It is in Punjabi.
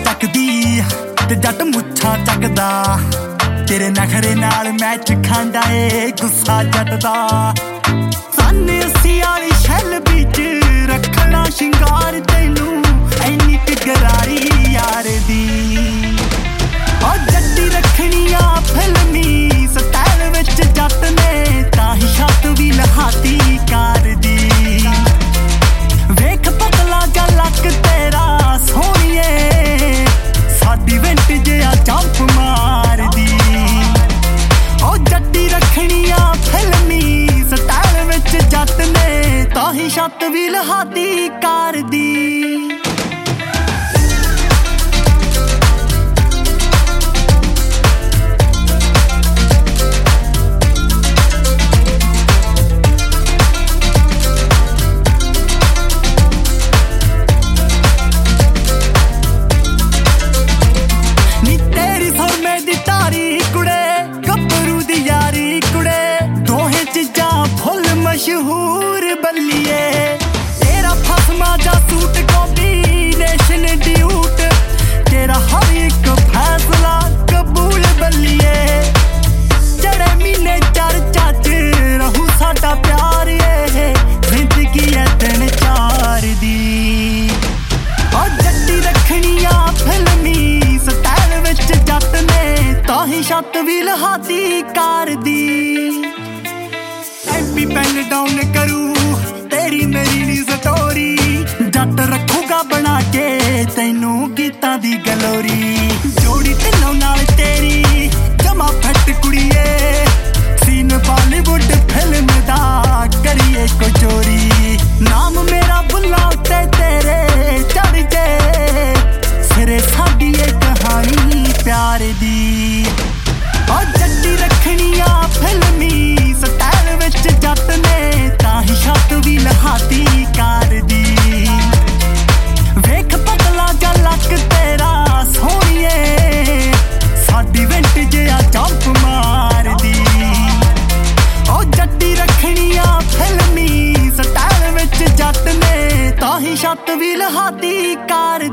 ਚੱਕਦੀ ਤੇ ਜੱਟ ਮੁੱਛਾਂ ਚੱਕਦਾ। ਤੇਰੇ ਨਖਰੇ ਨਾਲ ਮੈਚ ਖਾਂਦਾ ਏ ਗੁੱਸਾ ਜੱਟ ਦਾ। ਸਾਨੇ 80 ਵਾਲੀ ਸ਼ੈਲ ਵਿੱਚ ਰੱਖਣਾ ਸ਼ਿੰਗਾਰ ਤੈਨੂੰ ਐਨੀ ਗਰਾਰੀ ਯਾਰ ਦੀ। ਉਹ ਜੱਟੀ ਰੱਖਣੀਆਂ ਫਿਲਮੀ ਸਟਾਈਲ ਵਿੱਚ ਜੱਟ ਨੇ ਤਾਂ ਹੀ ਛੱਤ ਵੀ ਲਹਾਤੀ ਕਾਰ ਦੀ। ਵੇਖ ਪਤਲਾ ਜਾ ਲੱਕ ਤੇਰਾ ਸੋਹਣੀਏ ਸਾਡੀ ਵਿੰਟੇਜ ਆ ਜੰਪ ਮਾਰਦੀ। ਉਹ ਜੱਟੀ ਰੱਖਣੀਆਂ ਫਿਲਮੀ ਸਟਾਈਲ ਵਿੱਚ ਜੱਟ ਨੇ ਤਾਂ ਹੀ ਛੱਤ ਵੀ ਲਹਾਤੀ ਕਾਰ ਦੀ। ਮਸ਼ਹੂਰ ਬੱਲੀਏ ਤੇਰਾ ਫਸਮਾ ਜਾ ਸੂਟ ਕੰਬੀਨੇਸ਼ਨ ਡਿਊਟ ਤੇਰਾ ਹਰ ਇੱਕ ਫੈਸਲਾ ਕਬੂਲ ਬੱਲੀਏ। ਜਿਹੜੇ ਮਹੀਨੇ ਚਰਚਾ ਚ ਰਹੂ ਸਾਡਾ ਪਿਆਰ ਏ ਜ਼ਿੰਦਗੀ ਐ ਦਿਨ ਚਾਰ ਦੀ। ਉਹ ਜੱਟੀ ਰੱਖਣੀਆਂ ਫਿਲਮੀ ਸਟਾਈਲ ਵਿੱਚ ਜੱਟ ਨੇ ਤਾਂ ਹੀ ਛੱਤ ਵੀ ਲਹਾਤੀ ਕਾਰ ਦੀ। ਐਮਪੀ ਪੈਨ ਡਾਊਨ ਕਰੂ ਤੇਰੀ ਮੇਰੀ ਨੀ ਸਟੋਰੀ ਜੱਟ ਰੱਖੂਗਾ ਬਣਾ ਕੇ ਤੈਨੂੰ ਗੀਤਾਂ ਦੀ ਗਲੋਰੀ। ਜੋੜੀ ਤਿੰਨੋਂ ਨਾਲ ਤੇਰੀ ਜਮਾ ਫੱਟ ਕੁੜੀਏ ਸੀਨ ਬਾਲੀਵੁੱਡ ਫਿਲਮ ਦਾ ਕਰੀਏ ਕੋਈ ਚੋਰੀ। ਨਾਮ ਮੇਰਾ ਬੁੱਲਾ ਉੱਤੇ ਤੇਰੇ ਚੜ ਜੇ ਸਿਰੇ ਸਾਡੀ ਇਹ ਕਹਾਣੀ ਪਿਆਰ ਦੀ। ਉਹ ਜੱਟੀ ਰੱਖਣੀਆਂ ਫਿਲਮੀ ਸਟਾਈਲ ਵਿੱਚ ਜੱਟ ਨੇ ਤਾਂ ਹੀ ਛੱਤ ਵੀ ਲਹਾਤੀ ਕਾਰ ਦੀ। ਵੇਖ ਪਤਲਾ ਜਾ ਲੱਕ ਤੇਰਾ ਸੋਹਣੀਏ ਸਾਡੀ ਵਿੰਟੇਜ ਆ ਜੰਪ ਮਾਰਦੀ। ਉਹ ਜੱਟੀ ਰੱਖਣੀਆਂ ਫਿਲਮੀ ਸਟਾਈਲ ਵਿੱਚ ਜੱਟ ਨੇ ਤਾਂ ਹੀ ਛੱਤ ਵੀ ਲਹਾਤੀ ਕਾਰ